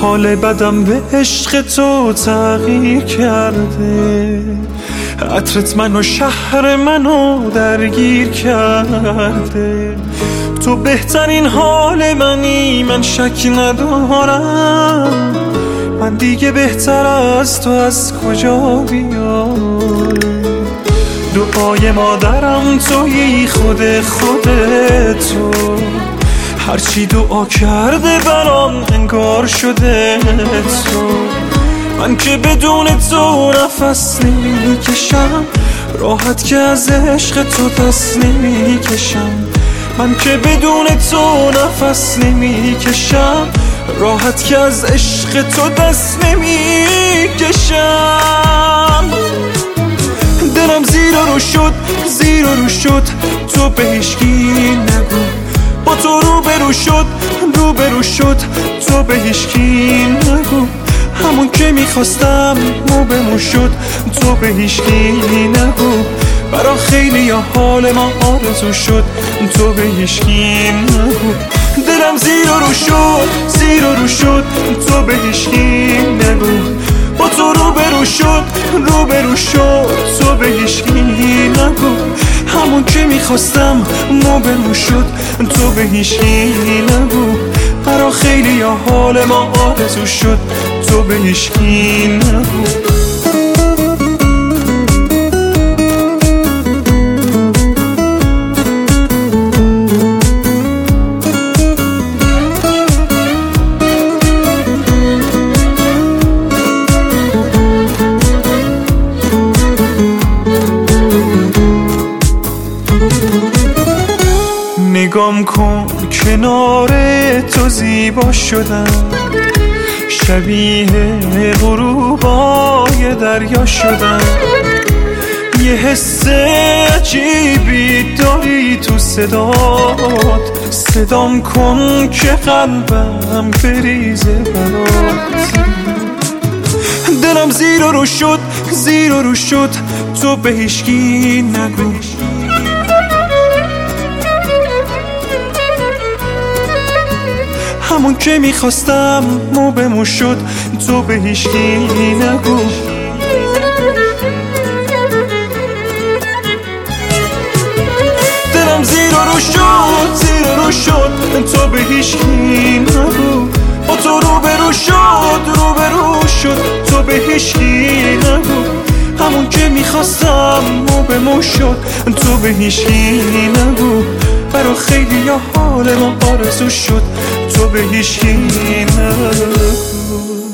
حال بدم به عشق تو تغییر کرده، عطرت منو شهر منو درگیر کرده. تو بهترین حال منی، من شک ندارم. من دیگه بهتر از تو از کجا بیام؟ دعای مادرم تویی، خودتو. هرچی دعا کرده برام انگار شده تو. من که بدون تو نفس نمیکشم، راحت که از عشق تو دست نمیکشم. من که بدون تو نفس نمیکشم، راحت که از عشق تو دست نمیکشم. دلم زیر رو شد تو به هیچکی نگو. با تو روبرو شد تو به هیچکی نگو. همون که میخواستم موبمون شد تو به هیچکی نگو. برا خیلی یا حال ما آرزو شد تو به هیچکی نگو. دلم زیر رو شد تو به هیچکی نگو. با تو روبرو شد تو به هیچکی نگو. همون که میخواستم موبمون شد تو به هیچکی نگو. برا خیلی یا حال ما آرزو شد تو به هیچکی نگو. نگام کن کنار تو زیبا شدم، شبیه غروبای دریا شدم. یه حس عجیبی داری تو صدات، صدام کن که قلبم بریزه برات. دلم زیر رو شد تو به هیچکی نگو. همون که میخواستم موبمون شد تو به هیچکی نگو. دلم زیر رو شد تو به هیچکی نگو. با تو روبرو شد تو به هیچکی نگو. همون که میخواستم موبمون شد تو به هیچکی نگو. برا خیلی یا حال ما آرزو شد تو به هیچکی نگو.